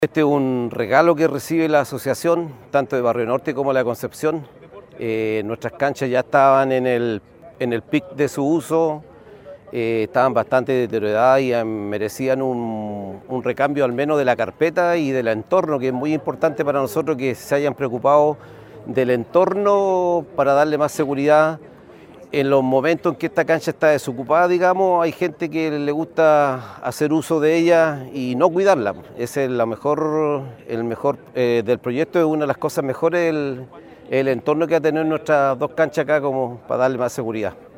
Este es un regalo que recibe la asociación, tanto de Barrio Norte como de la Concepción. Nuestras canchas ya estaban en el pic de su uso, estaban bastante deterioradas y merecían un recambio al menos de la carpeta y del entorno, que es muy importante para nosotros que se hayan preocupado del entorno para darle más seguridad. En los momentos en que esta cancha está desocupada, digamos, hay gente que le gusta hacer uso de ella y no cuidarla. Ese es el mejor del proyecto, es una de las cosas mejores el entorno que va a tener nuestras dos canchas acá como para darle más seguridad.